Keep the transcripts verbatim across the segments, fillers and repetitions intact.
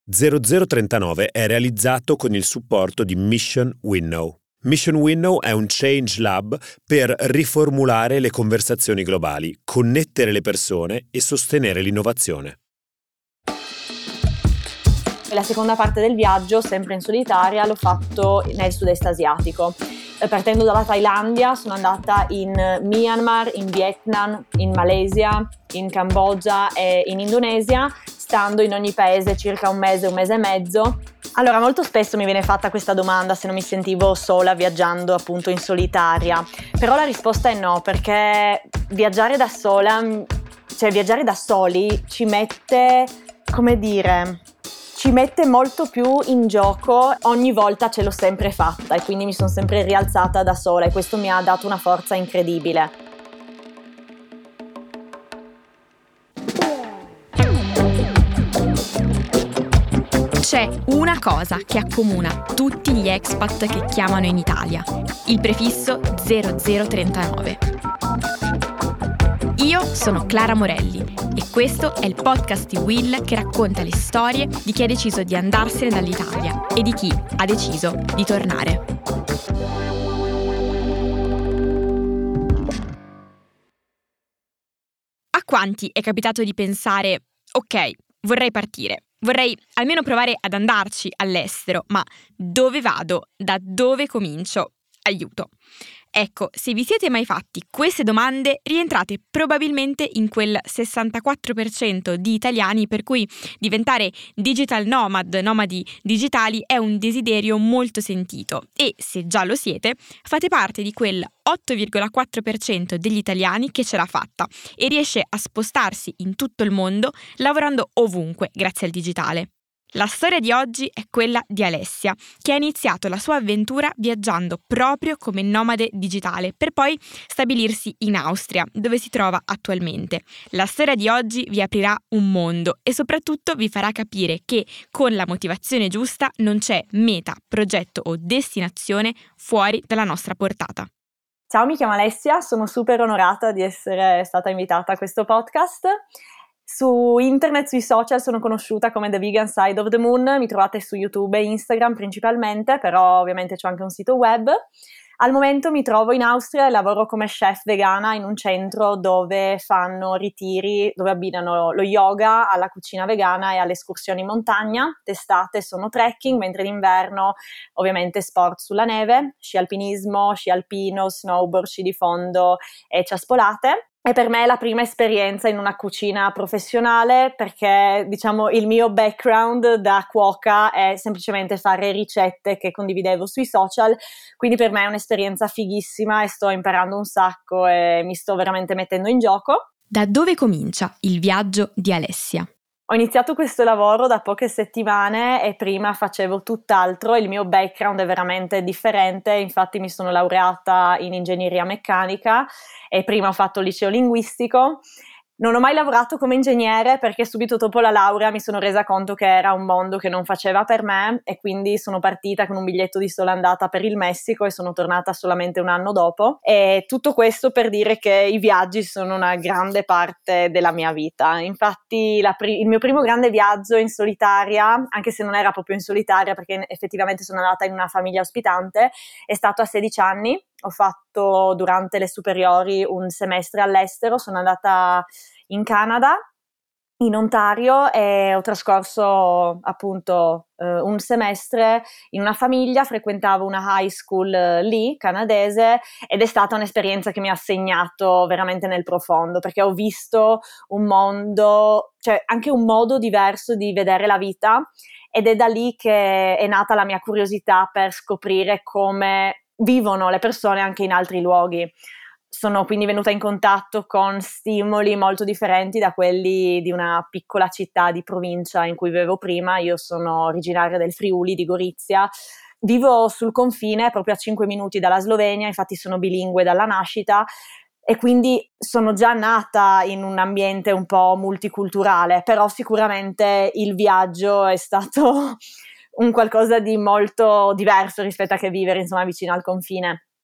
zero zero trentanove è realizzato con il supporto di Mission Winnow. Mission Winnow è un Change Lab per riformulare le conversazioni globali, connettere le persone e sostenere l'innovazione. La seconda parte del viaggio, sempre in solitaria, l'ho fatto nel sud-est asiatico. Partendo dalla Thailandia sono andata in Myanmar, in Vietnam, in Malesia, in Cambogia e in Indonesia, stando in ogni paese circa un mese, un mese e mezzo. Allora, molto spesso mi viene fatta questa domanda se non mi sentivo sola viaggiando appunto in solitaria, però la risposta è no, perché viaggiare da sola, cioè viaggiare da soli ci mette, come dire... ci mette molto più in gioco. Ogni volta ce l'ho sempre fatta e quindi mi sono sempre rialzata da sola e questo mi ha dato una forza incredibile. C'è una cosa che accomuna tutti gli expat che chiamano in Italia: il prefisso zero zero trentanove. Io sono Clara Morelli e questo è il podcast di Will che racconta le storie di chi ha deciso di andarsene dall'Italia e di chi ha deciso di tornare. A quanti è capitato di pensare: ok, vorrei partire, vorrei almeno provare ad andarci all'estero, ma dove vado? Da dove comincio? Aiuto! Ecco, se vi siete mai fatti queste domande, rientrate probabilmente in quel sessantaquattro per cento di italiani per cui diventare digital nomad, nomadi digitali, è un desiderio molto sentito e, se già lo siete, fate parte di quel otto virgola quattro per cento degli italiani che ce l'ha fatta e riesce a spostarsi in tutto il mondo lavorando ovunque grazie al digitale. La storia di oggi è quella di Alessia, che ha iniziato la sua avventura viaggiando proprio come nomade digitale, per poi stabilirsi in Austria, dove si trova attualmente. La storia di oggi vi aprirà un mondo e soprattutto vi farà capire che con la motivazione giusta non c'è meta, progetto o destinazione fuori dalla nostra portata. Ciao, mi chiamo Alessia, sono super onorata di essere stata invitata a questo podcast. Su internet, sui social sono conosciuta come The Vegan Side of the Moon, mi trovate su YouTube e Instagram principalmente, però ovviamente c'ho anche un sito web. Al momento mi trovo in Austria e lavoro come chef vegana in un centro dove fanno ritiri, dove abbinano lo yoga alla cucina vegana e alle escursioni in montagna. D'estate sono trekking, mentre d'inverno ovviamente sport sulla neve, sci alpinismo, sci alpino, snowboard, sci di fondo e ciaspolate. E per me è la prima esperienza in una cucina professionale perché, diciamo, il mio background da cuoca è semplicemente fare ricette che condividevo sui social, quindi per me è un'esperienza fighissima e sto imparando un sacco e mi sto veramente mettendo in gioco. Da dove comincia il viaggio di Alessia? Ho iniziato questo lavoro da poche settimane e prima facevo tutt'altro, il mio background è veramente differente, infatti mi sono laureata in ingegneria meccanica e prima ho fatto il liceo linguistico. Non ho mai lavorato come ingegnere perché subito dopo la laurea mi sono resa conto che era un mondo che non faceva per me e quindi sono partita con un biglietto di sola andata per il Messico e sono tornata solamente un anno dopo. E tutto questo per dire che i viaggi sono una grande parte della mia vita. Infatti la pri- il mio primo grande viaggio in solitaria, anche se non era proprio in solitaria perché effettivamente sono andata in una famiglia ospitante, è stato a sedici anni. Ho fatto durante le superiori un semestre all'estero, sono andata in Canada, in Ontario e ho trascorso appunto eh, un semestre in una famiglia, frequentavo una high school eh, lì, canadese, ed è stata un'esperienza che mi ha segnato veramente nel profondo perché ho visto un mondo, cioè anche un modo diverso di vedere la vita ed è da lì che è nata la mia curiosità per scoprire come vivono le persone anche in altri luoghi. Sono quindi venuta in contatto con stimoli molto differenti da quelli di una piccola città di provincia in cui vivevo prima. Io sono originaria del Friuli, di Gorizia. Vivo sul confine, proprio a cinque minuti dalla Slovenia, infatti sono bilingue dalla nascita e quindi sono già nata in un ambiente un po' multiculturale, però sicuramente il viaggio è stato un qualcosa di molto diverso rispetto a che vivere insomma vicino al confine.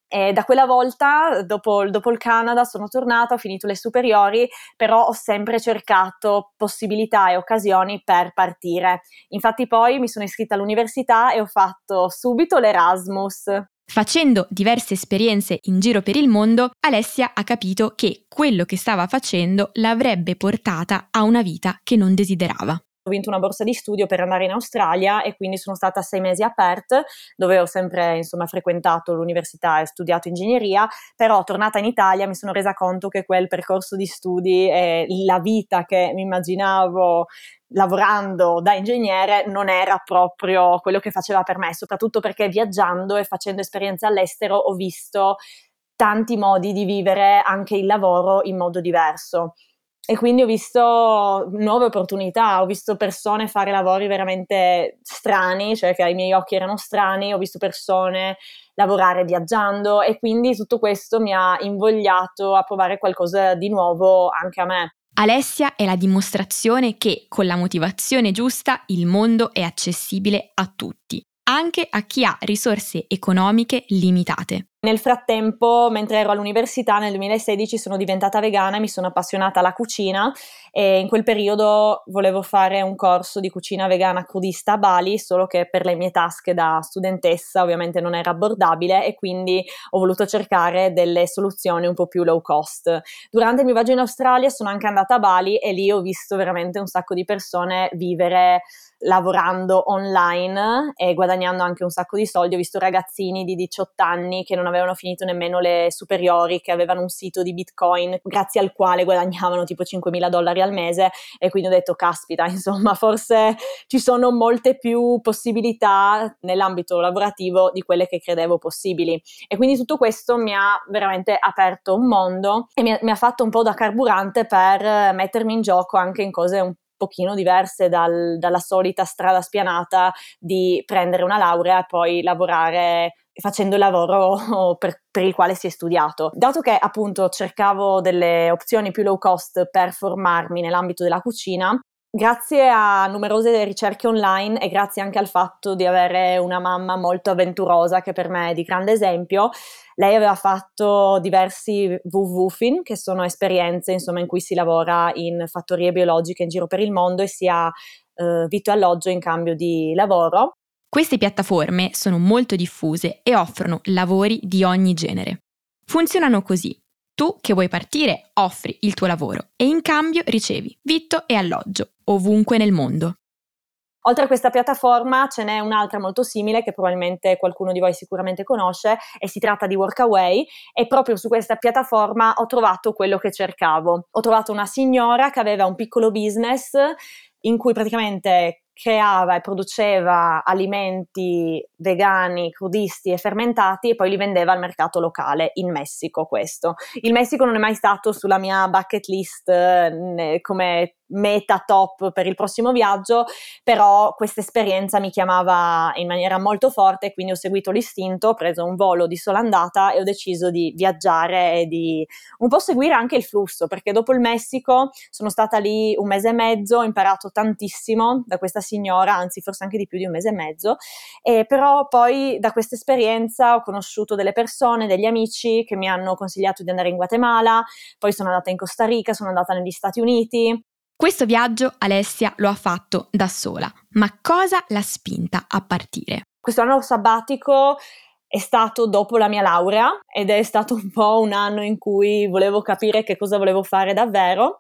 E da quella volta, dopo, dopo il Canada, sono tornata, ho finito le superiori, però ho sempre cercato possibilità e occasioni per partire. Infatti poi mi sono iscritta all'università e ho fatto subito l'Erasmus. Facendo diverse esperienze in giro per il mondo, Alessia ha capito che quello che stava facendo l'avrebbe portata a una vita che non desiderava. Ho vinto una borsa di studio per andare in Australia e quindi sono stata sei mesi a Perth, dove ho sempre insomma frequentato l'università e studiato ingegneria, però tornata in Italia mi sono resa conto che quel percorso di studi e la vita che mi immaginavo lavorando da ingegnere non era proprio quello che faceva per me, soprattutto perché viaggiando e facendo esperienze all'estero ho visto tanti modi di vivere anche il lavoro in modo diverso. E quindi ho visto nuove opportunità, ho visto persone fare lavori veramente strani, cioè che ai miei occhi erano strani, ho visto persone lavorare viaggiando e quindi tutto questo mi ha invogliato a provare qualcosa di nuovo anche a me. Alessia è la dimostrazione che con la motivazione giusta il mondo è accessibile a tutti, anche a chi ha risorse economiche limitate. Nel frattempo, mentre ero all'università nel duemilasedici, sono diventata vegana e mi sono appassionata alla cucina e in quel periodo volevo fare un corso di cucina vegana crudista a Bali, solo che per le mie tasche da studentessa ovviamente non era abbordabile e quindi ho voluto cercare delle soluzioni un po' più low cost. Durante il mio viaggio in Australia sono anche andata a Bali e lì ho visto veramente un sacco di persone vivere lavorando online e guadagnando anche un sacco di soldi. Ho visto ragazzini di diciotto anni che non avevano finito nemmeno le superiori, che avevano un sito di Bitcoin grazie al quale guadagnavano tipo cinquemila dollari al mese e quindi ho detto caspita, insomma forse ci sono molte più possibilità nell'ambito lavorativo di quelle che credevo possibili e quindi tutto questo mi ha veramente aperto un mondo e mi ha, mi ha fatto un po' da carburante per mettermi in gioco anche in cose un pochino diverse dal, dalla solita strada spianata di prendere una laurea e poi lavorare facendo il lavoro per, per il quale si è studiato. Dato che appunto cercavo delle opzioni più low cost per formarmi nell'ambito della cucina, grazie a numerose ricerche online e grazie anche al fatto di avere una mamma molto avventurosa che per me è di grande esempio, lei aveva fatto diversi WWFIN, che sono esperienze insomma in cui si lavora in fattorie biologiche in giro per il mondo e si ha eh, vitto e alloggio in cambio di lavoro. Queste piattaforme sono molto diffuse e offrono lavori di ogni genere. Funzionano così. Tu che vuoi partire offri il tuo lavoro e in cambio ricevi vitto e alloggio ovunque nel mondo. Oltre a questa piattaforma ce n'è un'altra molto simile che probabilmente qualcuno di voi sicuramente conosce e si tratta di Workaway e proprio su questa piattaforma ho trovato quello che cercavo. Ho trovato una signora che aveva un piccolo business in cui praticamente creava e produceva alimenti vegani, crudisti e fermentati e poi li vendeva al mercato locale in Messico. Questo. Il Messico non è mai stato sulla mia bucket list eh, come meta top per il prossimo viaggio, però questa esperienza mi chiamava in maniera molto forte, quindi ho seguito l'istinto, ho preso un volo di sola andata e ho deciso di viaggiare e di un po' seguire anche il flusso, perché dopo il Messico sono stata lì un mese e mezzo, ho imparato tantissimo da questa signora, anzi forse anche di più di un mese e mezzo, e però poi da questa esperienza ho conosciuto delle persone, degli amici che mi hanno consigliato di andare in Guatemala, poi sono andata in Costa Rica, sono andata negli Stati Uniti. Questo viaggio Alessia lo ha fatto da sola, ma cosa l'ha spinta a partire? Questo anno sabbatico è stato dopo la mia laurea ed è stato un po' un anno in cui volevo capire che cosa volevo fare davvero.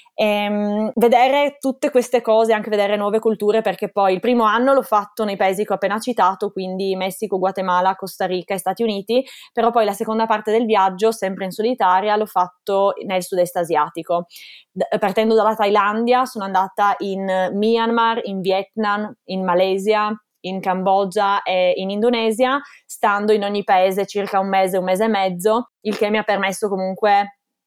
E, vedere tutte queste cose, anche vedere nuove culture, perché poi il primo anno l'ho fatto nei paesi che ho appena citato, quindi Messico, Guatemala, Costa Rica e Stati Uniti, però poi la seconda parte del viaggio, sempre in solitaria, l'ho fatto nel sud-est asiatico. D- partendo dalla Thailandia sono andata in Myanmar, in Vietnam, in Malesia, in Cambogia e in Indonesia, stando in ogni paese circa un mese, un mese e mezzo, il che mi ha permesso comunque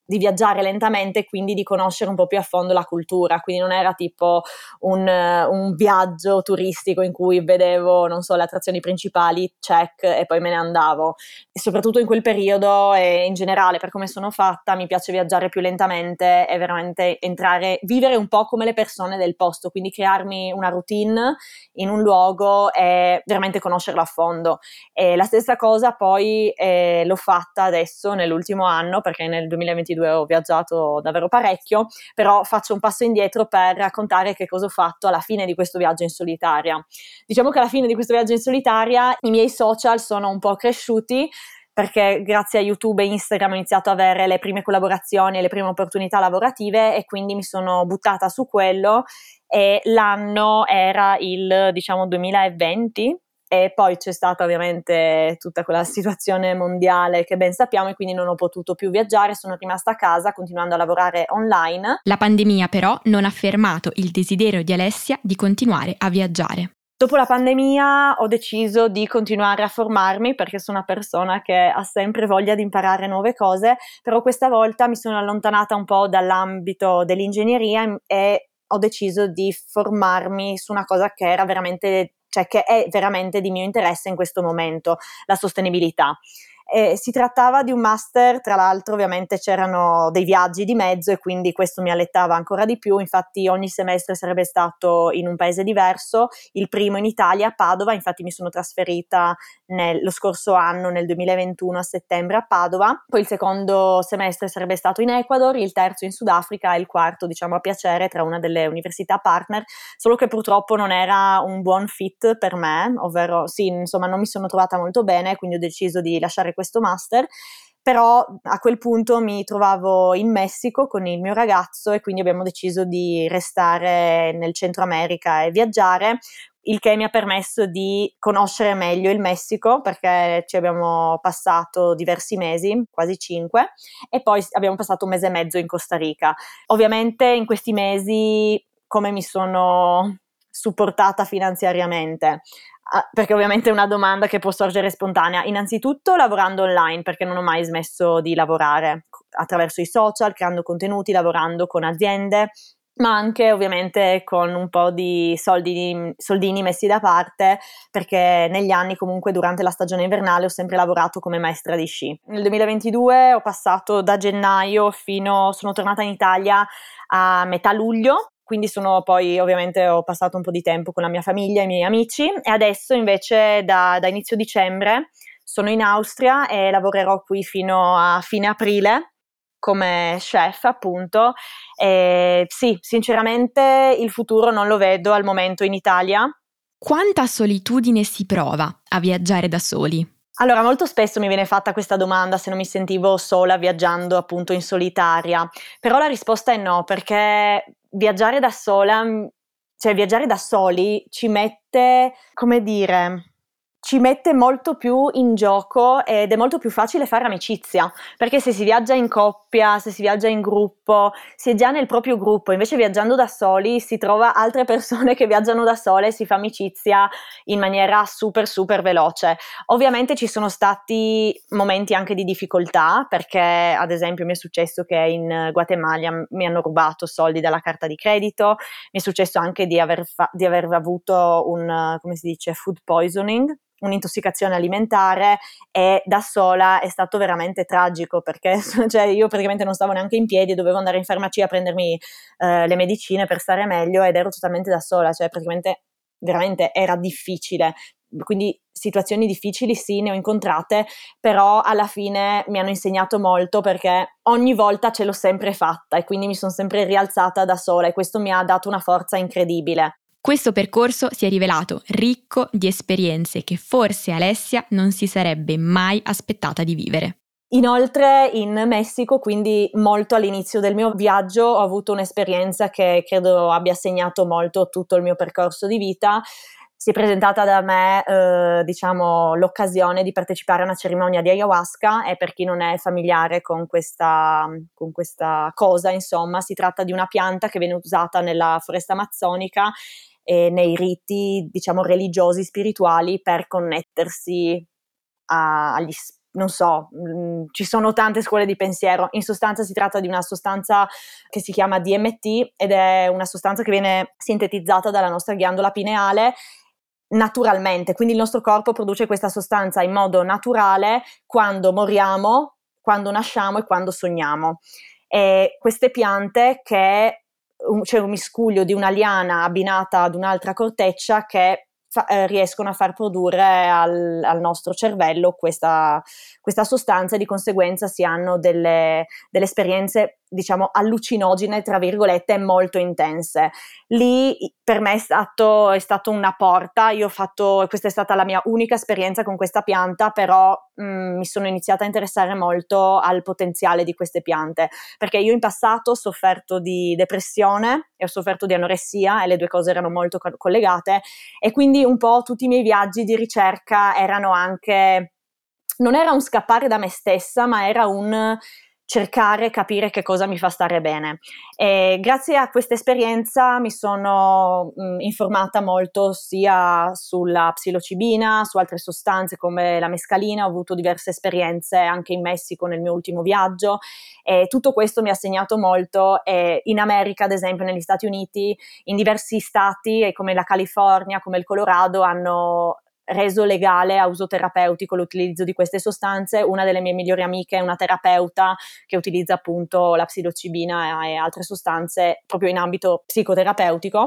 di viaggiare lentamente e quindi di conoscere un po' più a fondo la cultura, quindi non era tipo un, un viaggio turistico in cui vedevo, non so, le attrazioni principali, check, e poi me ne andavo. E soprattutto in quel periodo e in generale per come sono fatta mi piace viaggiare più lentamente e veramente entrare, vivere un po' come le persone del posto, quindi crearmi una routine in un luogo e veramente conoscerlo a fondo. E la stessa cosa poi eh, l'ho fatta adesso nell'ultimo anno, perché nel duemilaventidue ho viaggiato davvero parecchio, però faccio un passo indietro per raccontare che cosa ho fatto alla fine di questo viaggio in solitaria. Diciamo che alla fine di questo viaggio in solitaria i miei social sono un po' cresciuti, perché grazie a YouTube e Instagram ho iniziato ad avere le prime collaborazioni e le prime opportunità lavorative e quindi mi sono buttata su quello, e l'anno era il, diciamo, duemilaventi. E poi c'è stata ovviamente tutta quella situazione mondiale che ben sappiamo e quindi non ho potuto più viaggiare, sono rimasta a casa continuando a lavorare online. La pandemia però non ha fermato il desiderio di Alessia di continuare a viaggiare. Dopo la pandemia ho deciso di continuare a formarmi, perché sono una persona che ha sempre voglia di imparare nuove cose, però questa volta mi sono allontanata un po' dall'ambito dell'ingegneria e ho deciso di formarmi su una cosa che era veramente, cioè che è veramente di mio interesse in questo momento, la sostenibilità. Eh, si trattava di un master, tra l'altro ovviamente c'erano dei viaggi di mezzo e quindi questo mi allettava ancora di più, infatti ogni semestre sarebbe stato in un paese diverso, il primo in Italia, a Padova, infatti mi sono trasferita nel, lo scorso anno, nel duemilaventuno a settembre a Padova, poi il secondo semestre sarebbe stato in Ecuador, il terzo in Sudafrica e il quarto, diciamo, a piacere tra una delle università partner, solo che purtroppo non era un buon fit per me, ovvero sì, insomma non mi sono trovata molto bene, quindi ho deciso di lasciare questo master, però a quel punto mi trovavo in Messico con il mio ragazzo e quindi abbiamo deciso di restare nel Centro America e viaggiare, il che mi ha permesso di conoscere meglio il Messico, perché ci abbiamo passato diversi mesi, quasi cinque, e poi abbiamo passato un mese e mezzo in Costa Rica. Ovviamente in questi mesi come mi sono supportata finanziariamente? Ah, perché ovviamente è una domanda che può sorgere spontanea. Innanzitutto lavorando online, perché non ho mai smesso di lavorare attraverso i social, creando contenuti, lavorando con aziende, ma anche ovviamente con un po' di soldi, soldini messi da parte, perché negli anni comunque durante la stagione invernale ho sempre lavorato come maestra di sci. Nel duemilaventidue ho passato da gennaio fino, sono tornata in Italia a metà luglio, quindi sono poi ovviamente ho passato un po' di tempo con la mia famiglia e i miei amici, e adesso invece da, da inizio dicembre sono in Austria e lavorerò qui fino a fine aprile come chef, appunto. E sì, sinceramente il futuro non lo vedo al momento in Italia. Quanta solitudine si prova a viaggiare da soli? Allora, molto spesso mi viene fatta questa domanda se non mi sentivo sola viaggiando appunto in solitaria, però la risposta è no, perché viaggiare da sola, cioè viaggiare da soli ci mette, come dire, ci mette molto più in gioco ed è molto più facile fare amicizia, perché se si viaggia in coppia, se si viaggia in gruppo, si è già nel proprio gruppo, invece viaggiando da soli si trova altre persone che viaggiano da sole e si fa amicizia in maniera super super veloce. Ovviamente ci sono stati momenti anche di difficoltà, perché ad esempio mi è successo che in Guatemala mi hanno rubato soldi dalla carta di credito, mi è successo anche di aver, fa- di aver avuto un, come si dice, food poisoning, un'intossicazione alimentare, e da sola è stato veramente tragico, perché cioè, io praticamente non stavo neanche in piedi, dovevo andare in farmacia a prendermi eh, le medicine per stare meglio ed ero totalmente da sola, cioè praticamente veramente era difficile. Quindi situazioni difficili sì, ne ho incontrate, però alla fine mi hanno insegnato molto, perché ogni volta ce l'ho sempre fatta e quindi mi sono sempre rialzata da sola e questo mi ha dato una forza incredibile. Questo percorso si è rivelato ricco di esperienze che forse Alessia non si sarebbe mai aspettata di vivere. Inoltre in Messico, quindi molto all'inizio del mio viaggio, ho avuto un'esperienza che credo abbia segnato molto tutto il mio percorso di vita. Si è presentata da me, eh, diciamo, l'occasione di partecipare a una cerimonia di ayahuasca, e per chi non è familiare con questa, con questa cosa, insomma, si tratta di una pianta che viene usata nella foresta amazzonica e nei riti, diciamo, religiosi, spirituali, per connettersi a, agli spiriti, non so, mh, ci sono tante scuole di pensiero. In sostanza si tratta di una sostanza che si chiama D M T ed è una sostanza che viene sintetizzata dalla nostra ghiandola pineale naturalmente, quindi il nostro corpo produce questa sostanza in modo naturale quando moriamo, quando nasciamo e quando sogniamo. E queste piante che un, c'è un miscuglio di una liana abbinata ad un'altra corteccia che fa, eh, riescono a far produrre al, al nostro cervello questa, questa sostanza e di conseguenza si hanno delle, delle esperienze, diciamo, allucinogene, tra virgolette, molto intense. Lì per me è stato, è stato una porta, io ho fatto, questa è stata la mia unica esperienza con questa pianta, però mh, mi sono iniziata a interessare molto al potenziale di queste piante, perché io in passato ho sofferto di depressione e ho sofferto di anoressia e le due cose erano molto co- collegate e quindi un po' tutti i miei viaggi di ricerca erano anche, non era un scappare da me stessa, ma era un cercare, capire che cosa mi fa stare bene. E grazie a questa esperienza mi sono mh, informata molto sia sulla psilocibina, su altre sostanze come la mescalina, ho avuto diverse esperienze anche in Messico nel mio ultimo viaggio e tutto questo mi ha segnato molto e in America, ad esempio negli Stati Uniti, in diversi stati come la California, come il Colorado hanno reso legale a uso terapeutico l'utilizzo di queste sostanze. Una delle mie migliori amiche è una terapeuta che utilizza appunto la psilocibina e altre sostanze proprio in ambito psicoterapeutico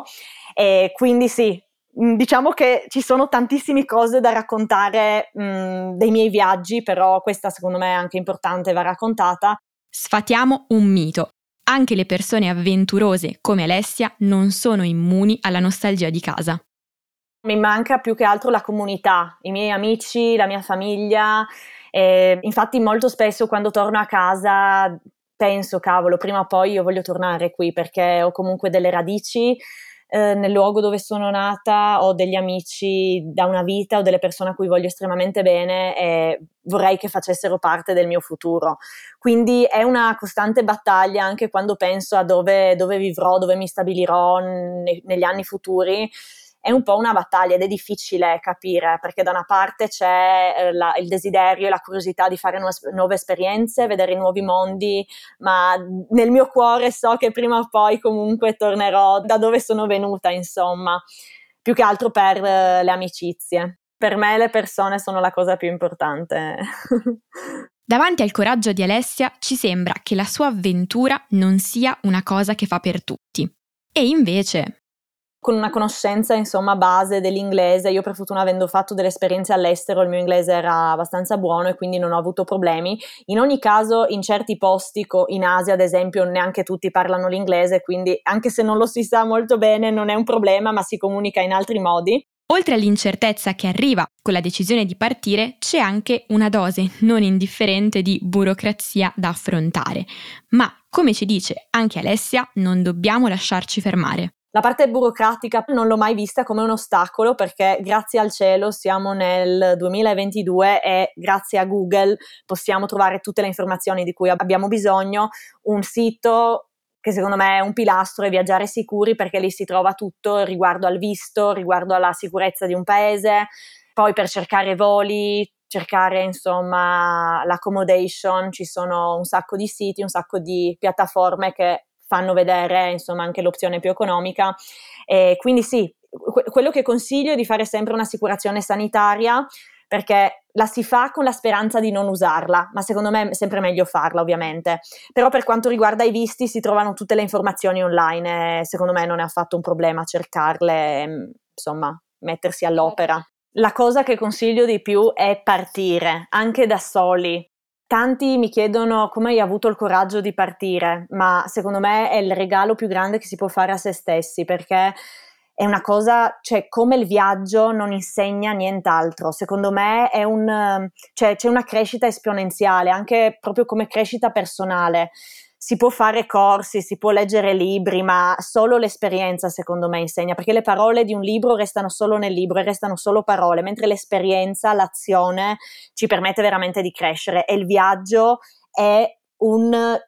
e quindi sì, diciamo che ci sono tantissime cose da raccontare mh, dei miei viaggi, però questa secondo me è anche importante, va raccontata. Sfatiamo un mito. Anche le persone avventurose come Alessia non sono immuni alla nostalgia di casa. Mi manca più che altro la comunità, i miei amici, la mia famiglia. E infatti molto spesso quando torno a casa penso, cavolo, prima o poi io voglio tornare qui perché ho comunque delle radici eh, nel luogo dove sono nata, ho degli amici da una vita, ho delle persone a cui voglio estremamente bene e vorrei che facessero parte del mio futuro. Quindi è una costante battaglia anche quando penso a dove, dove vivrò, dove mi stabilirò ne, negli anni futuri. È un po' una battaglia ed è difficile capire perché da una parte c'è eh, la, il desiderio e la curiosità di fare nuove, nuove esperienze, vedere nuovi mondi, ma nel mio cuore so che prima o poi comunque tornerò da dove sono venuta, insomma, più che altro per eh, le amicizie. Per me le persone sono la cosa più importante. Davanti al coraggio di Alessia ci sembra che la sua avventura non sia una cosa che fa per tutti. E invece... Con una conoscenza, insomma, base dell'inglese, io per fortuna avendo fatto delle esperienze all'estero, il mio inglese era abbastanza buono e quindi non ho avuto problemi. In ogni caso, in certi posti, in Asia ad esempio, neanche tutti parlano l'inglese, quindi anche se non lo si sa molto bene non è un problema, ma si comunica in altri modi. Oltre all'incertezza che arriva con la decisione di partire, c'è anche una dose non indifferente di burocrazia da affrontare. Ma, come ci dice anche Alessia, non dobbiamo lasciarci fermare. La parte burocratica non l'ho mai vista come un ostacolo perché grazie al cielo siamo nel duemilaventidue e grazie a Google possiamo trovare tutte le informazioni di cui abbiamo bisogno, un sito che secondo me è un pilastro è Viaggiare Sicuri perché lì si trova tutto riguardo al visto, riguardo alla sicurezza di un paese, poi per cercare voli, cercare insomma l'accommodation, ci sono un sacco di siti, un sacco di piattaforme che fanno vedere insomma anche l'opzione più economica e quindi sì, que- quello che consiglio è di fare sempre un'assicurazione sanitaria perché la si fa con la speranza di non usarla, ma secondo me è sempre meglio farla ovviamente, però per quanto riguarda i visti si trovano tutte le informazioni online e secondo me non è affatto un problema cercarle, insomma mettersi all'opera. La cosa che consiglio di più è partire, anche da soli. Tanti mi chiedono come hai avuto il coraggio di partire, ma secondo me è il regalo più grande che si può fare a se stessi, perché è una cosa, cioè come il viaggio non insegna nient'altro, secondo me è un, cioè, c'è una crescita esponenziale, anche proprio come crescita personale. Si può fare corsi, si può leggere libri, ma solo l'esperienza secondo me insegna, perché le parole di un libro restano solo nel libro e restano solo parole, mentre l'esperienza, l'azione ci permette veramente di crescere e il viaggio è un, cioè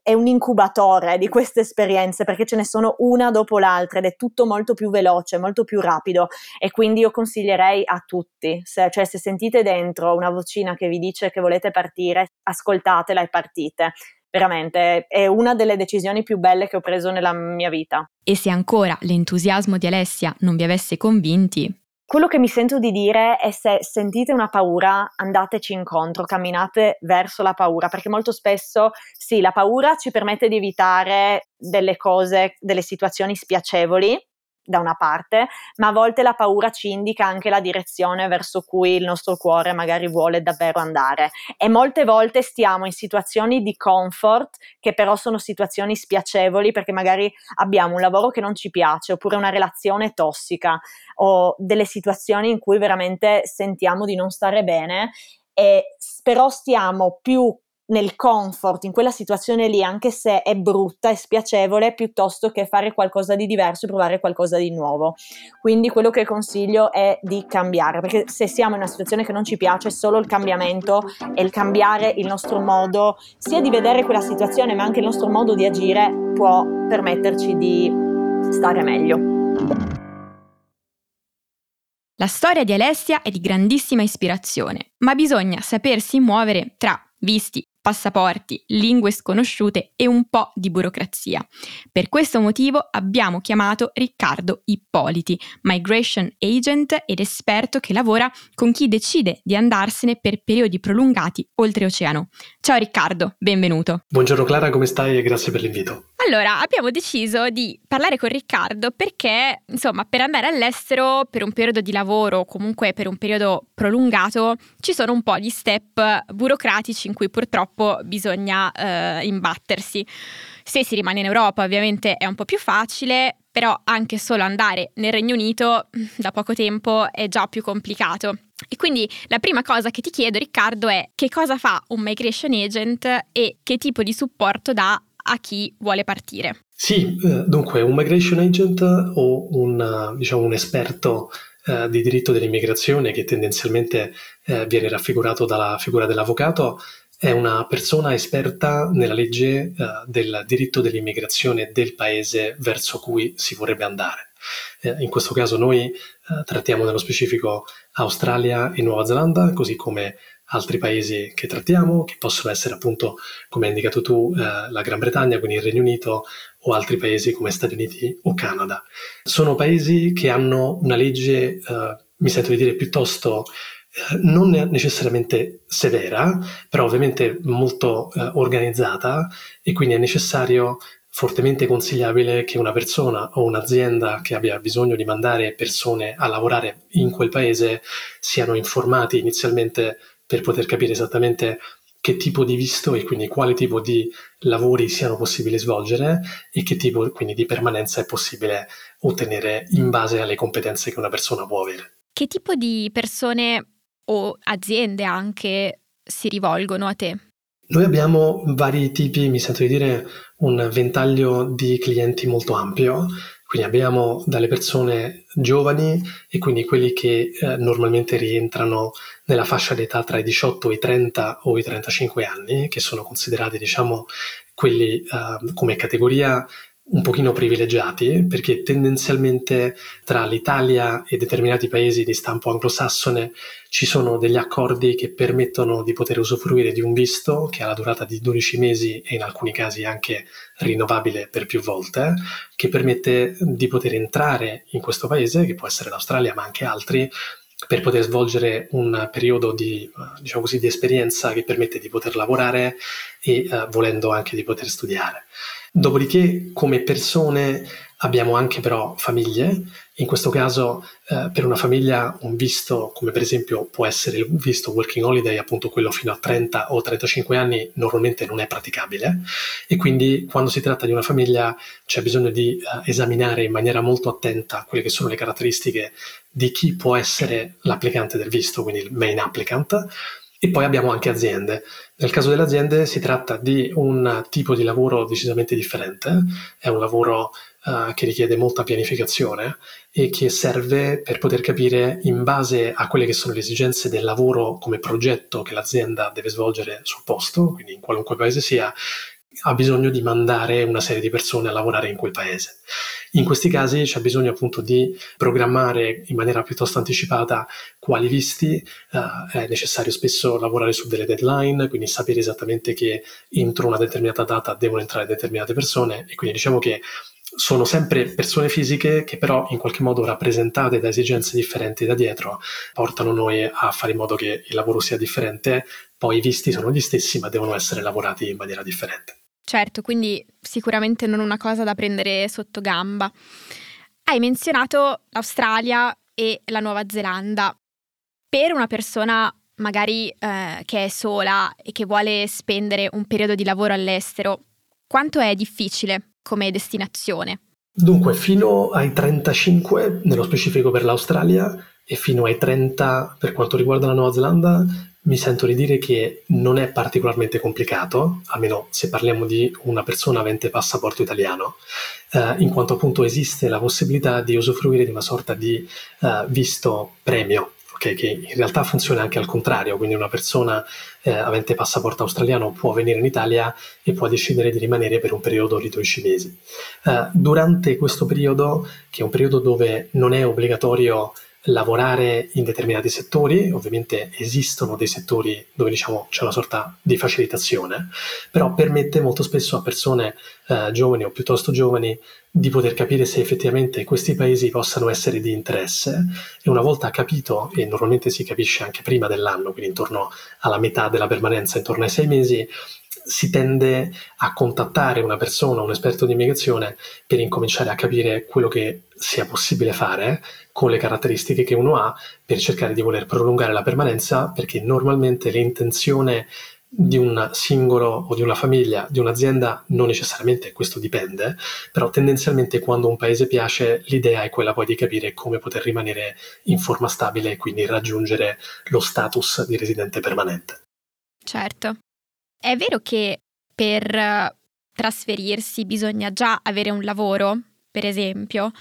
è un incubatore di queste esperienze, perché ce ne sono una dopo l'altra ed è tutto molto più veloce, molto più rapido, e quindi io consiglierei a tutti, se, cioè se sentite dentro una vocina che vi dice che volete partire, ascoltatela e partite. Veramente è una delle decisioni più belle che ho preso nella mia vita. E se ancora l'entusiasmo di Alessia non vi avesse convinti? Quello che mi sento di dire è: se sentite una paura, andateci incontro, camminate verso la paura, perché molto spesso sì, la paura ci permette di evitare delle cose, delle situazioni spiacevoli da una parte, ma a volte la paura ci indica anche la direzione verso cui il nostro cuore magari vuole davvero andare, e molte volte stiamo in situazioni di comfort che però sono situazioni spiacevoli, perché magari abbiamo un lavoro che non ci piace, oppure una relazione tossica, o delle situazioni in cui veramente sentiamo di non stare bene, e però stiamo più nel comfort, in quella situazione lì, anche se è brutta e spiacevole, piuttosto che fare qualcosa di diverso e provare qualcosa di nuovo. Quindi quello che consiglio è di cambiare, perché se siamo in una situazione che non ci piace, solo il cambiamento e il cambiare il nostro modo sia di vedere quella situazione, ma anche il nostro modo di agire, può permetterci di stare meglio. La storia di Alessia è di grandissima ispirazione, ma bisogna sapersi muovere tra visti, passaporti, lingue sconosciute e un po' di burocrazia. Per questo motivo abbiamo chiamato Riccardo Ippoliti, migration agent ed esperto che lavora con chi decide di andarsene per periodi prolungati oltreoceano. Ciao Riccardo, benvenuto. Buongiorno Clara, come stai e grazie per l'invito. Allora, abbiamo deciso di parlare con Riccardo perché, insomma, per andare all'estero per un periodo di lavoro o comunque per un periodo prolungato ci sono un po' di step burocratici in cui purtroppo bisogna eh, imbattersi. Se si rimane in Europa ovviamente è un po' più facile, però anche solo andare nel Regno Unito da poco tempo è già più complicato. E quindi la prima cosa che ti chiedo, Riccardo, è: che cosa fa un migration agent e che tipo di supporto dà a chi vuole partire? Sì, eh, dunque un migration agent o un, diciamo, un esperto eh, di diritto dell'immigrazione, che tendenzialmente eh, viene raffigurato dalla figura dell'avvocato, è una persona esperta nella legge eh, del diritto dell'immigrazione del paese verso cui si vorrebbe andare. Eh, in questo caso noi eh, trattiamo nello specifico Australia e Nuova Zelanda, così come altri paesi che trattiamo, che possono essere appunto, come hai indicato tu, eh, la Gran Bretagna, quindi il Regno Unito, o altri paesi come Stati Uniti o Canada. Sono paesi che hanno una legge, eh, mi sento di dire, piuttosto eh, non necessariamente severa, però ovviamente molto eh, organizzata, e quindi è necessario, fortemente consigliabile, che una persona o un'azienda che abbia bisogno di mandare persone a lavorare in quel paese siano informati inizialmente per poter capire esattamente che tipo di visto e quindi quale tipo di lavori siano possibili svolgere e che tipo quindi di permanenza è possibile ottenere in base alle competenze che una persona può avere. Che tipo di persone o aziende anche si rivolgono a te? Noi abbiamo vari tipi, mi sento di dire, un ventaglio di clienti molto ampio. Quindi abbiamo dalle persone giovani, e quindi quelli che eh, normalmente rientrano nella fascia d'età tra i diciotto e i trenta o i trentacinque anni, che sono considerati, diciamo, quelli eh, come categoria un pochino privilegiati, perché tendenzialmente tra l'Italia e determinati paesi di stampo anglosassone ci sono degli accordi che permettono di poter usufruire di un visto che ha la durata di dodici mesi e in alcuni casi anche rinnovabile per più volte, che permette di poter entrare in questo paese, che può essere l'Australia ma anche altri, per poter svolgere un periodo di, diciamo così, di esperienza che permette di poter lavorare e eh, volendo anche di poter studiare. Dopodiché, come persone, abbiamo anche però famiglie. In questo caso, eh, per una famiglia un visto, come per esempio può essere il visto Working Holiday, appunto quello fino a trenta o trentacinque anni, normalmente non è praticabile, e quindi quando si tratta di una famiglia c'è bisogno di eh, esaminare in maniera molto attenta quelle che sono le caratteristiche di chi può essere l'applicante del visto, quindi il main applicant. E poi abbiamo anche aziende. Nel caso delle aziende si tratta di un tipo di lavoro decisamente differente, è un lavoro uh, che richiede molta pianificazione e che serve per poter capire, in base a quelle che sono le esigenze del lavoro come progetto che l'azienda deve svolgere sul posto, quindi in qualunque paese sia, ha bisogno di mandare una serie di persone a lavorare in quel paese. In questi casi c'è bisogno appunto di programmare in maniera piuttosto anticipata quali visti, uh, è necessario spesso lavorare su delle deadline, quindi sapere esattamente che entro una determinata data devono entrare determinate persone, e quindi diciamo che sono sempre persone fisiche che però in qualche modo, rappresentate da esigenze differenti da dietro, portano noi a fare in modo che il lavoro sia differente. Poi i visti sono gli stessi, ma devono essere lavorati in maniera differente. Certo, quindi sicuramente non una cosa da prendere sotto gamba. Hai menzionato l'Australia e la Nuova Zelanda. Per una persona magari eh, che è sola e che vuole spendere un periodo di lavoro all'estero, quanto è difficile come destinazione? Dunque, fino ai trentacinque, nello specifico per l'Australia, e fino ai trenta per quanto riguarda la Nuova Zelanda, mi sento di dire che non è particolarmente complicato, almeno se parliamo di una persona avente passaporto italiano, eh, in quanto appunto esiste la possibilità di usufruire di una sorta di eh, visto premio, okay, che in realtà funziona anche al contrario, quindi una persona eh, avente passaporto australiano può venire in Italia e può decidere di rimanere per un periodo di dodici mesi. Eh, durante questo periodo, che è un periodo dove non è obbligatorio lavorare in determinati settori, ovviamente esistono dei settori dove diciamo c'è una sorta di facilitazione, però permette molto spesso a persone eh, giovani o piuttosto giovani di poter capire se effettivamente questi paesi possano essere di interesse, e una volta capito, e normalmente si capisce anche prima dell'anno, quindi intorno alla metà della permanenza, intorno ai sei mesi, si tende a contattare una persona, un esperto di immigrazione, per incominciare a capire quello che sia possibile fare con le caratteristiche che uno ha, per cercare di voler prolungare la permanenza, perché normalmente l'intenzione di un singolo o di una famiglia, di un'azienda, non necessariamente, questo dipende, però tendenzialmente quando un paese piace l'idea è quella poi di capire come poter rimanere in forma stabile e quindi raggiungere lo status di residente permanente. Certo. È vero che per trasferirsi bisogna già avere un lavoro, per esempio,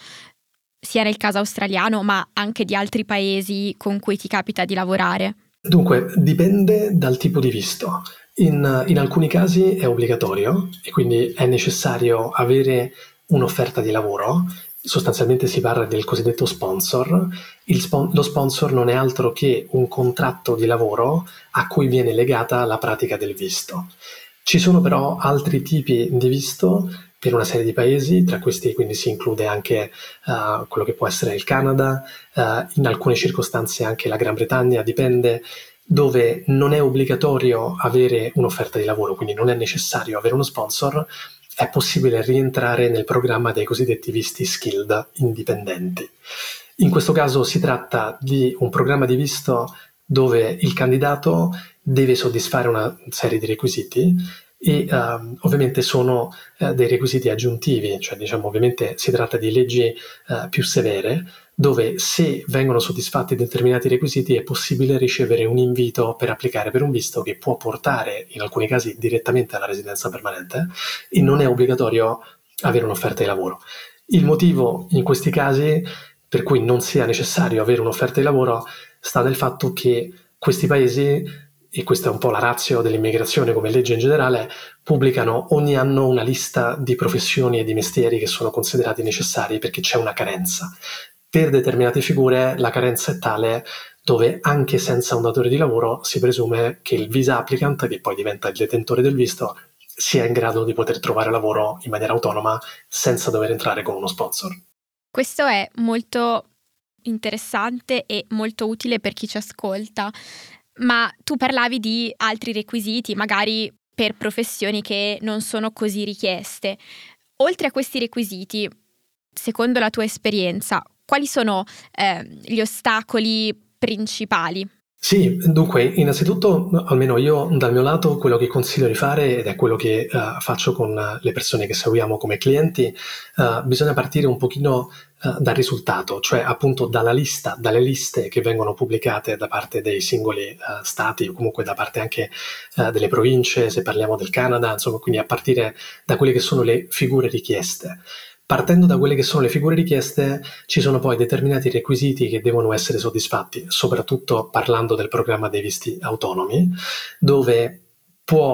sia nel caso australiano ma anche di altri paesi con cui ti capita di lavorare? Dunque, dipende dal tipo di visto. In, in alcuni casi è obbligatorio e quindi è necessario avere un'offerta di lavoro. Sostanzialmente si parla del cosiddetto sponsor. Il spon- lo sponsor non è altro che un contratto di lavoro a cui viene legata la pratica del visto. Ci sono però altri tipi di visto per una serie di paesi, tra questi quindi si include anche uh, quello che può essere il Canada, uh, in alcune circostanze anche la Gran Bretagna, dipende, dove non è obbligatorio avere un'offerta di lavoro, quindi non è necessario avere uno sponsor, è possibile rientrare nel programma dei cosiddetti visti skilled indipendenti. In questo caso si tratta di un programma di visto dove il candidato deve soddisfare una serie di requisiti e uh, ovviamente sono uh, dei requisiti aggiuntivi, cioè diciamo ovviamente si tratta di leggi uh, più severe, dove se vengono soddisfatti determinati requisiti è possibile ricevere un invito per applicare per un visto che può portare in alcuni casi direttamente alla residenza permanente, e non è obbligatorio avere un'offerta di lavoro. Il motivo in questi casi per cui non sia necessario avere un'offerta di lavoro sta nel fatto che questi paesi, e questa è un po' la ratio dell'immigrazione come legge in generale, pubblicano ogni anno una lista di professioni e di mestieri che sono considerati necessari perché c'è una carenza. Per determinate figure la carenza è tale dove anche senza un datore di lavoro si presume che il visa applicant, che poi diventa il detentore del visto, sia in grado di poter trovare lavoro in maniera autonoma senza dover entrare con uno sponsor. Questo è molto interessante e molto utile per chi ci ascolta. Ma tu parlavi di altri requisiti, magari per professioni che non sono così richieste. Oltre a questi requisiti, secondo la tua esperienza, quali sono eh, gli ostacoli principali? Sì, dunque, innanzitutto, almeno io dal mio lato, quello che consiglio di fare, ed è quello che uh, faccio con le persone che seguiamo come clienti, uh, bisogna partire un pochino uh, dal risultato, cioè appunto dalla lista, dalle liste che vengono pubblicate da parte dei singoli uh, stati, o comunque da parte anche uh, delle province, se parliamo del Canada, insomma, quindi a partire da quelle che sono le figure richieste. Partendo da quelle che sono le figure richieste, ci sono poi determinati requisiti che devono essere soddisfatti, soprattutto parlando del programma dei visti autonomi, dove può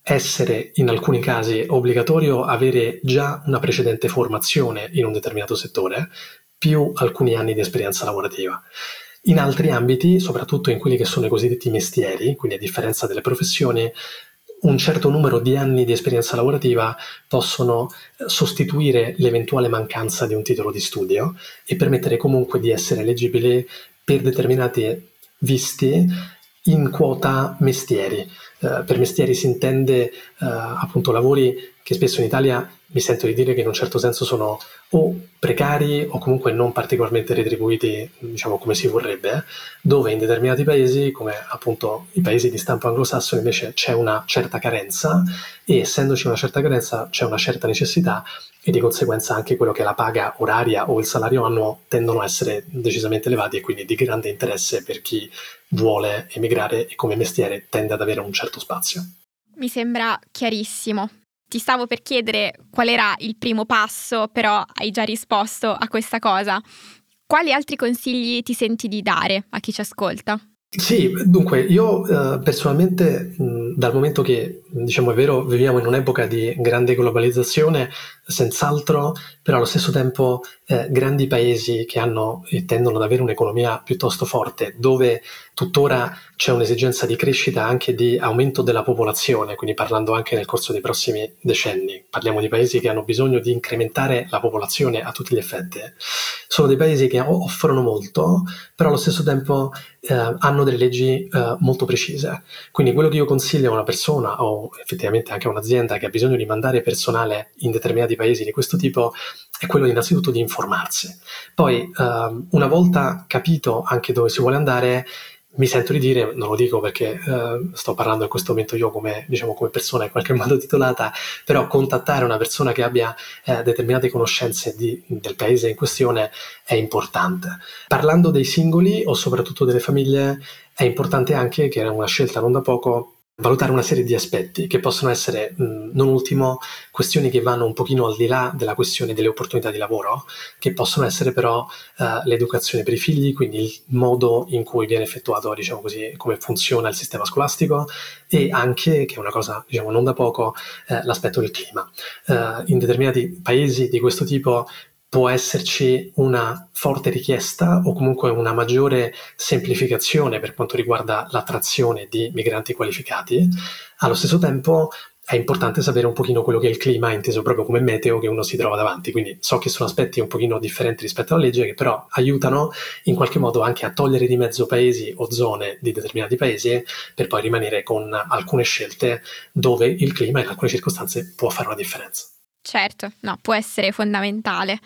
essere in alcuni casi obbligatorio avere già una precedente formazione in un determinato settore, più alcuni anni di esperienza lavorativa. In altri ambiti, soprattutto in quelli che sono i cosiddetti mestieri, quindi a differenza delle professioni, un certo numero di anni di esperienza lavorativa possono sostituire l'eventuale mancanza di un titolo di studio e permettere comunque di essere eleggibili per determinati visti in quota mestieri. Uh, per mestieri si intende uh, appunto lavori che spesso in Italia mi sento di dire che in un certo senso sono o precari o comunque non particolarmente retribuiti, diciamo come si vorrebbe, dove in determinati paesi, come appunto i paesi di stampo anglosassone, invece c'è una certa carenza e essendoci una certa carenza c'è una certa necessità e di conseguenza anche quello che è la paga oraria o il salario annuo tendono a essere decisamente elevati e quindi di grande interesse per chi vuole emigrare e come mestiere tende ad avere un certo spazio. Mi sembra chiarissimo. Ti stavo per chiedere qual era il primo passo, però hai già risposto a questa cosa. Quali altri consigli ti senti di dare a chi ci ascolta? Sì, dunque io eh, personalmente mh, dal momento che diciamo è vero viviamo in un'epoca di grande globalizzazione, senz'altro, però allo stesso tempo eh, grandi paesi che hanno e tendono ad avere un'economia piuttosto forte, dove tuttora c'è un'esigenza di crescita anche di aumento della popolazione, quindi parlando anche nel corso dei prossimi decenni, parliamo di paesi che hanno bisogno di incrementare la popolazione a tutti gli effetti, sono dei paesi che offrono molto, però allo stesso tempo eh, hanno delle leggi eh, molto precise. Quindi quello che io consiglio a una persona o effettivamente anche a un'azienda che ha bisogno di mandare personale in determinati paesi di questo tipo è quello innanzitutto di informarsi. Poi eh, una volta capito anche dove si vuole andare, mi sento di dire, non lo dico perché eh, sto parlando in questo momento io come, diciamo, come persona in qualche modo titolata, però contattare una persona che abbia eh, determinate conoscenze di, del paese in questione è importante. Parlando dei singoli o soprattutto delle famiglie, è importante anche, che è una scelta non da poco, valutare una serie di aspetti che possono essere, mh, non ultimo, questioni che vanno un pochino al di là della questione delle opportunità di lavoro, che possono essere però uh, l'educazione per i figli, quindi il modo in cui viene effettuato, diciamo così, come funziona il sistema scolastico e anche, che è una cosa, diciamo, non da poco, eh, l'aspetto del clima. Uh, in determinati paesi di questo tipo può esserci una forte richiesta o comunque una maggiore semplificazione per quanto riguarda l'attrazione di migranti qualificati. Allo stesso tempo è importante sapere un pochino quello che è il clima, inteso proprio come meteo che uno si trova davanti. Quindi so che sono aspetti un pochino differenti rispetto alla legge, che però aiutano in qualche modo anche a togliere di mezzo paesi o zone di determinati paesi per poi rimanere con alcune scelte dove il clima in alcune circostanze può fare una differenza. Certo, no, può essere fondamentale.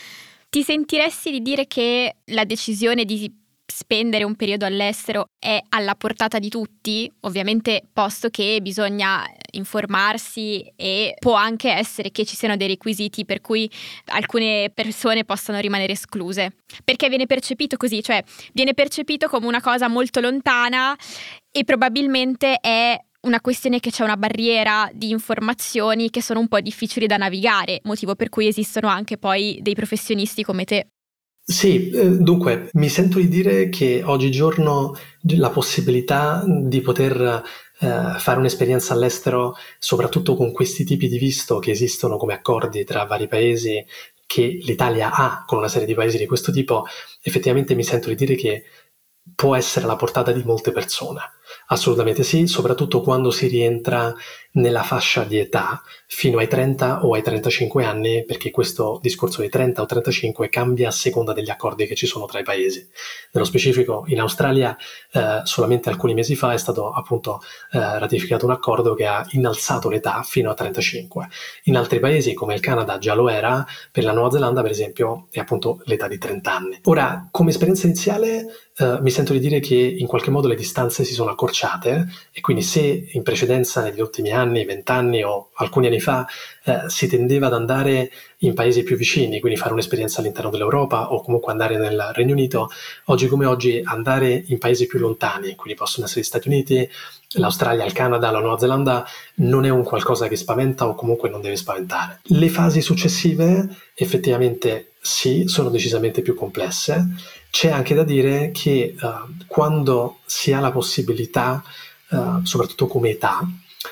Ti sentiresti di dire che la decisione di spendere un periodo all'estero è alla portata di tutti? Ovviamente, posto che bisogna informarsi e può anche essere che ci siano dei requisiti per cui alcune persone possano rimanere escluse. Perché viene percepito così, cioè viene percepito come una cosa molto lontana e probabilmente è una questione che c'è una barriera di informazioni che sono un po' difficili da navigare, motivo per cui esistono anche poi dei professionisti come te. Sì, eh, dunque mi sento di dire che oggigiorno la possibilità di poter eh, fare un'esperienza all'estero, soprattutto con questi tipi di visto che esistono come accordi tra vari paesi che l'Italia ha con una serie di paesi di questo tipo, effettivamente mi sento di dire che può essere alla portata di molte persone. Assolutamente sì, soprattutto quando si rientra nella fascia di età fino ai trenta o ai trentacinque anni, perché questo discorso dei trenta o trentacinque cambia a seconda degli accordi che ci sono tra i paesi. Nello specifico in Australia eh, solamente alcuni mesi fa è stato appunto eh, ratificato un accordo che ha innalzato l'età fino a trentacinque. In altri paesi come il Canada già lo era, per la Nuova Zelanda per esempio è appunto l'età di trenta anni. Ora, come esperienza iniziale eh, mi sento di dire che in qualche modo le distanze si sono accorciate e quindi se in precedenza negli ultimi anni, vent'anni o alcuni anni fa eh, si tendeva ad andare in paesi più vicini, quindi fare un'esperienza all'interno dell'Europa o comunque andare nel Regno Unito, oggi come oggi andare in paesi più lontani, quindi possono essere gli Stati Uniti, l'Australia, il Canada, la Nuova Zelanda, non è un qualcosa che spaventa o comunque non deve spaventare. Le fasi successive effettivamente sì, sono decisamente più complesse. C'è anche da dire che uh, quando si ha la possibilità, uh, soprattutto come età,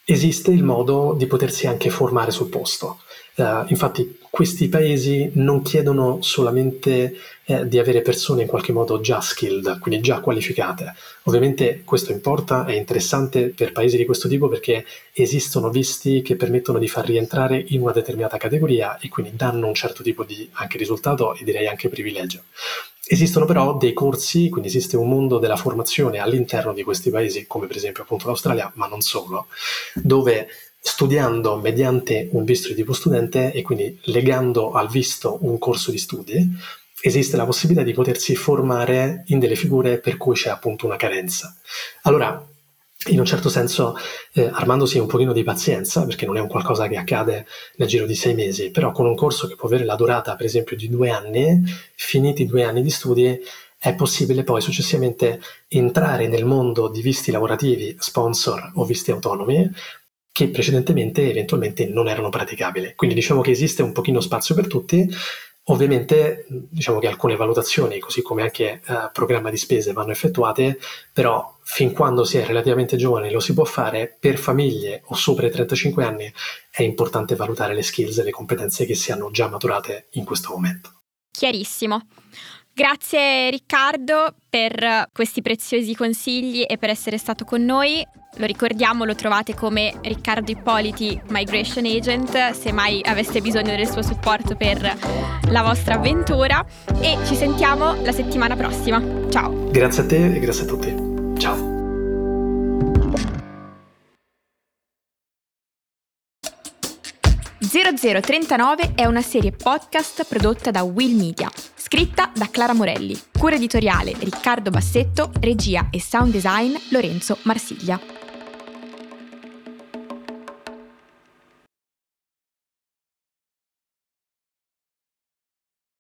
esiste il modo di potersi anche formare sul posto. Uh, infatti questi paesi non chiedono solamente eh, di avere persone in qualche modo già skilled, quindi già qualificate. Ovviamente questo importa, è interessante per paesi di questo tipo perché esistono visti che permettono di far rientrare in una determinata categoria e quindi danno un certo tipo di anche risultato e direi anche privilegio. Esistono però dei corsi, quindi esiste un mondo della formazione all'interno di questi paesi, come per esempio appunto l'Australia, ma non solo, dove studiando mediante un visto di tipo studente e quindi legando al visto un corso di studi, esiste la possibilità di potersi formare in delle figure per cui c'è appunto una carenza. Allora, in un certo senso, eh, armandosi un pochino di pazienza, perché non è un qualcosa che accade nel giro di sei mesi, però con un corso che può avere la durata, per esempio, di due anni, finiti due anni di studi, è possibile poi successivamente entrare nel mondo di visti lavorativi, sponsor o visti autonomi, che precedentemente eventualmente non erano praticabili. Quindi diciamo che esiste un pochino spazio per tutti. Ovviamente diciamo che alcune valutazioni, così come anche eh, programma di spese, vanno effettuate, però fin quando si è relativamente giovani lo si può fare. Per famiglie o sopra i trentacinque anni è importante valutare le skills e le competenze che si hanno già maturate in questo momento. Chiarissimo. Grazie Riccardo per questi preziosi consigli e per essere stato con noi. Lo ricordiamo, lo trovate come Riccardo Ippoliti Migration Agent se mai aveste bisogno del suo supporto per la vostra avventura, e ci sentiamo la settimana prossima. Ciao. Grazie a te e grazie a tutti. Ciao. zero zero trentanove è una serie podcast prodotta da Will Media, scritta da Clara Morelli, cura editoriale Riccardo Bassetto, regia e sound design Lorenzo Marsiglia.